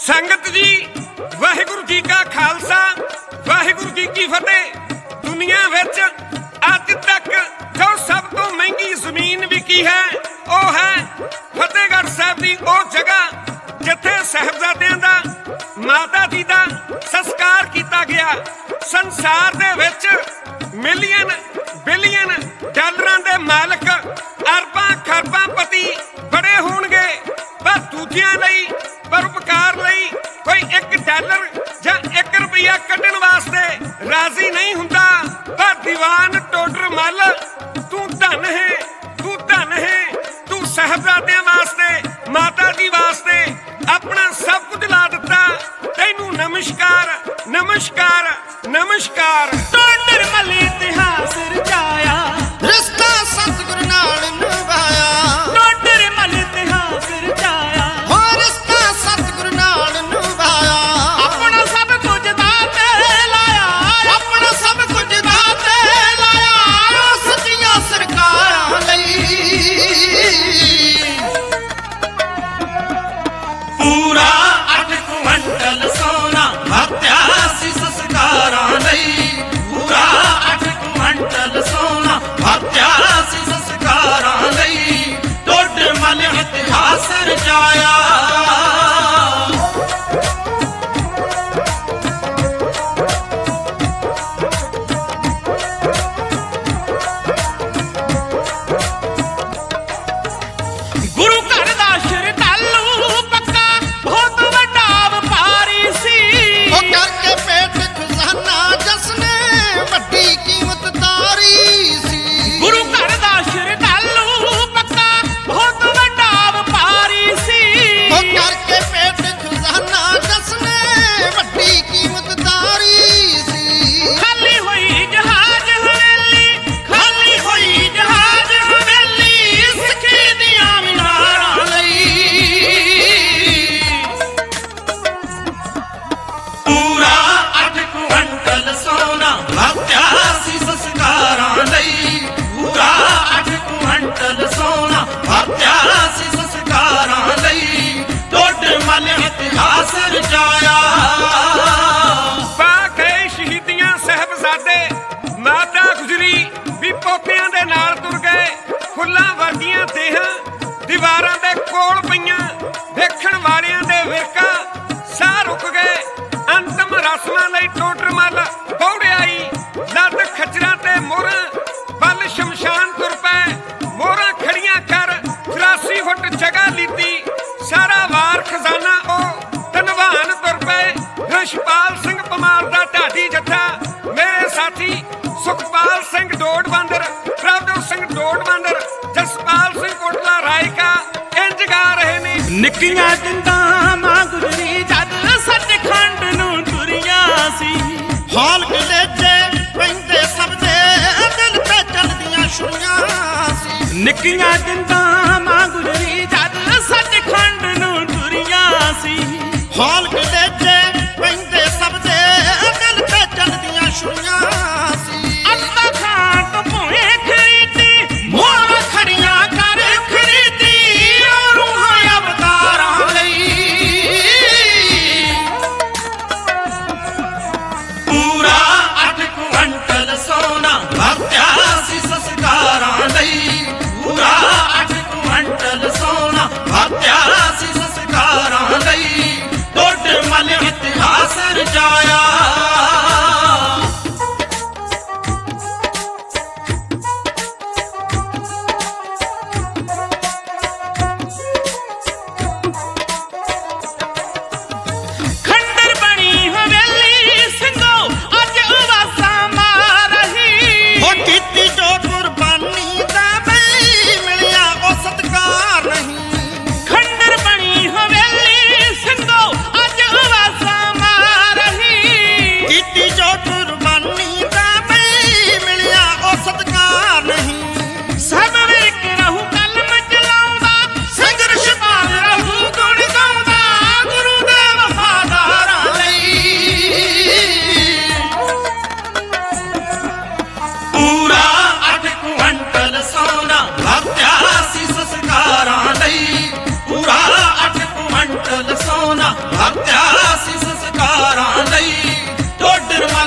संगत जी वाहिगुरू जी का खालसा वाहिगुरू जी की फतेह। दुनिया विच अज तक जो सब तो महंगी जमीन विकी है वह है फतेहगढ़ साहब की वो जगह जिथे साहिबजादियां दा माता जी का संस्कार किया गया। संसार दे विच मिलियन बिलियन डॉलरां दे मालक अरबां खरबां पति बड़े होणगे, पर दूजियां लई परोपकार लई कोई $1 जां ₹1 कड्ढण वास्ते राजी नहीं हुंदा। पर दीवान टोडर मल तू धन है, तू धन है, तू साहिबजादियां वास्ते माता जी वास्ते अपना सब कुछ ला दिता। तैनू नमस्कार नमस्कार नमस्कार। टोडर मल इतिहास रचाया, रिश्ता सतगुरु नाल निभाया। टोडर मल इतिहास रचाया, हो रिश्ता सतगुरु नाल निभाया। अपना सब कुछ दाते लाया, अपना सब कुछ दाते लाया। सच्चियां सरकारां लई पूरा 8 कुंटल सोना भरत्या सी संस्कारां लई। पूरा 8 कुंटल सोना भरत्या सी संस्कारां लई। टोडर मल इतिहास रचाया। गुरु घर दा श्रद्धालु पक्का बहुत वड्डा वपारी सी। वो करके पेट खजाना जिसने वड्डी कीमत तारी सी। गुरु घर दा श्रद्धालु पक्का बहुत वड्डा वपारी सी। वो करके पेट खजाना जिसने वड्डी कीमत तारी सी। खाली होई जहाज हवेली, खाली होई जहाज हवेली, सिੱਖੀ ਦੀਆਂ ਮੀਨਾਰਾਂ ਲਈ। ਪੂਰਾ 8 ਕੁੰਟਲ ਸੋਨਾ ਭਰਤਿਆ ਸੀ ਸੰਸਕਾਰਾਂ ਲਈ। ਪੂਰਾ 8 ਕੁੰਟਲ ਸੋਨਾ ਭਰਤਿਆ ਸੀ ਸੰਸਕਾਰਾਂ ਲਈ। ਟੋਡਰ ਮਲ ਇਤਿਹਾਸ ਰਚਾਇਆ। ਪਾ ਗਏ ਸ਼ਹੀਦੀਆਂ ਸਾਹਿਬਜ਼ਾਦੇ ਮਾਤਾ ਗੁਜਰੀ ਵੀ ਪੋਤਿਆਂ ਦੇ ਨਾਲ ਤੁਰ ਗਏ। ਫੁੱਲਾਂ ਵਰਗੀਆਂ ਦੇਹਾਂ ਦੀਵਾਰਾਂ ਦੇ ਕੋਲ ਪਈਆਂ, ਵੇਖਣ ਵਾਲਿਆਂ ਦੇ ਵੇਰਕਾ ਸਾਹ ਰੁਕ ਗਏ। ਅੰਤਮ ਰਸਮਾਂ ਲਈ ਟੋਡਰ ਮੱਲ ਦੌੜਿਆਈ, ਲੱਦ ਖੱਚਰਾਂ ਤੇ ਮੋਹਰਾਂ ਵੱਲ ਸ਼ਮਸ਼ਾਨ ਤੁਰ ਪਏ। ਮੋਹਰਾਂ ਖੜੀਆਂ ਕਰ 84 ਫੁੱਟ ਜਗ੍ਹਾ ਲੀਤੀ, ਸਾਰਾ ਵਾਰ ਖਜ਼ਾਨਾ ਉਹ ਧਨਵਾਨ ਤੁਰ ਪਏ। ਰਛਪਾਲ ਸਿੰਘ ਪਮਾਰ ਦਾ ਢਾਡੀ ਜੱਥਾ, ਮੇਰੇ ਸਾਥੀ ਸੁਖਪਾਲ ਸਿੰਘ ਡੋਡਬੰਦਰ, ਪ੍ਰਭਜੋਤ ਸਿੰਘ ਡੋਡਬੰਦਰ, ਜਸਪਾਲ ਸਿੰਘ ਕੋਟਲਾ ਰਾਇਕਾ ਇੰਜ ਗਾ ਰਹੇ ਨੇ। ਨਿੱਕੀਆਂ ਜਿੰਦਾਂ ਮਾਂ ਗੁਜਰੀ ਜਦ ਸੱਚਖੰਡ ਨੂੰ ਤੁਰੀਆਂ ਸੀ। ਹਾਲ ਕਲੇਜੇ ਪੈਂਦੇ ਸਭ ਦੇ ਦਿਲ ਤੇ ਚੱਲਦੀਆਂ ਛੁਰੀਆਂ ਸੀ। ਨਿੱਕੀਆਂ ਜਿੰਦਾਂ ਮਾਂ ਗੁਜਰੀ ਜਦ ਸੱਚਖੰਡ ਨੂੰ ਤੁਰੀਆਂ ਸੀ। ਹਾਲ ਕਲੇਜੇ ਪੈਂਦੇ ਸਭ ਦੇ ਦਿਲ ਤੇ ਚੱਲਦੀਆਂ ਛੁਰੀਆਂ ਸੀ। ਅੱਤਾ ਖਾਂ ਤੋਂ ਭੋਏ ਖਰੀਦੀ, ਮੋਹਰਾਂ ਖੜੀਆਂ ਕਰ ਖਰੀਦੀ, ਉਹ ਰੂਹਾਂ ਅਵਤਾਰਾਂ ਲਈ। ਪੂਰਾ 8 ਕੁੰਟਲ ਸੋਨਾ ਭਰਤਿਆ ਸੀ ਸੰਸਕਾਰਾਂ ਲਈ। ਪੂਰਾ 8 ਕੁੰਟਲ ਸੋਨਾ ਭਰਤਿਆ ਸੀ ਸੰਸਕਾਰਾਂ ਲਈ। ਟੋਡਰ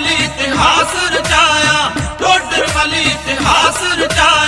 ਵਾਲੀ ਇਤਿਹਾਸ ਰਚਾਇਆ, ਟੋਡਰ ਵਾਲੀ ਇਤਿਹਾਸ ਰਚਾਇਆ।